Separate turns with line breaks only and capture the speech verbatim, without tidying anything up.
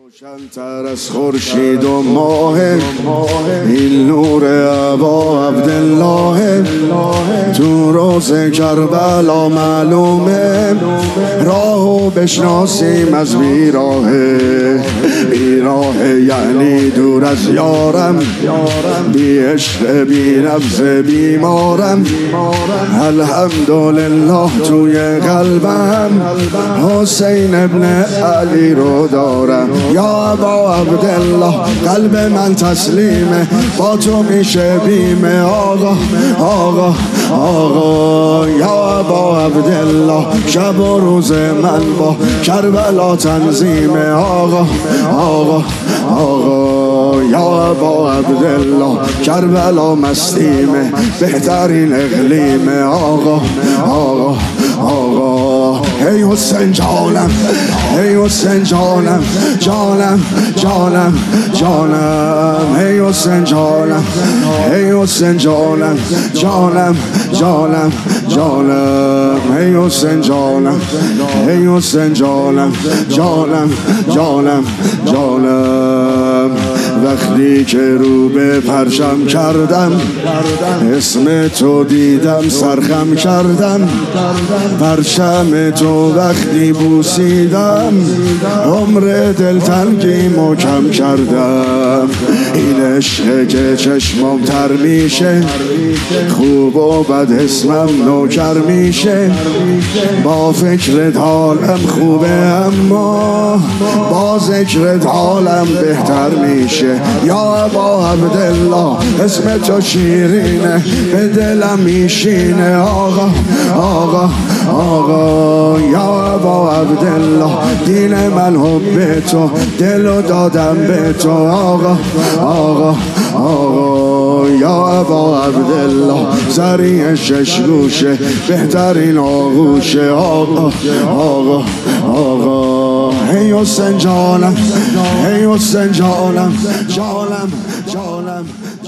روشن‌تر از خورشید و ماه این نور ابا عبدالله تو روز کربلا معلومه راهو بشناسیم از بیراهه بیراهه یعنی دور از یارم بی عشق بی نبض بیمارم الحمدلله توی قلبم حسین ابن علی رو دارم. یا ابا عبدالله قلب من تسلیمه با تو میشه بیمه آقا آقا آقا. یا ابا عبدالله شب و روز من با کربلا تنظیمه آقا آقا آقا. یا ابا عبدالله کربلا مستیمه بهترین اقلیمه آقا آقا آقا. ای حسین جانم ای حسین جانم جانم جانم جانم ای حسین جانم ای حسین جانم جانم جانم جانم ای حسین جانم ای حسین جانم جانم جانم جانم. وقتی که رو به پرچم کردم اسم تو دیدم سرخم کردم پرچم تو وقتی بوسیدم عمر دلتنگی محکم کردم. این عشق که چشمم تر میشه خوب و بد اسمم نوکر میشه با فکرت حالم خوبه اما با ذکرت حالم بهتر میشه. یا ابا عبدالله اسم تو شیرینه به دلم میشینه آقا آقا آقا. یا ابا عبدالله دین من حب تو دلو دادم به تو آقا آقا آقا. یا ابا عبدالله زری شش گوشه بهترین آغوشه آقا آقا آقا. ای حسین جانم ای حسین جانم جانم جانم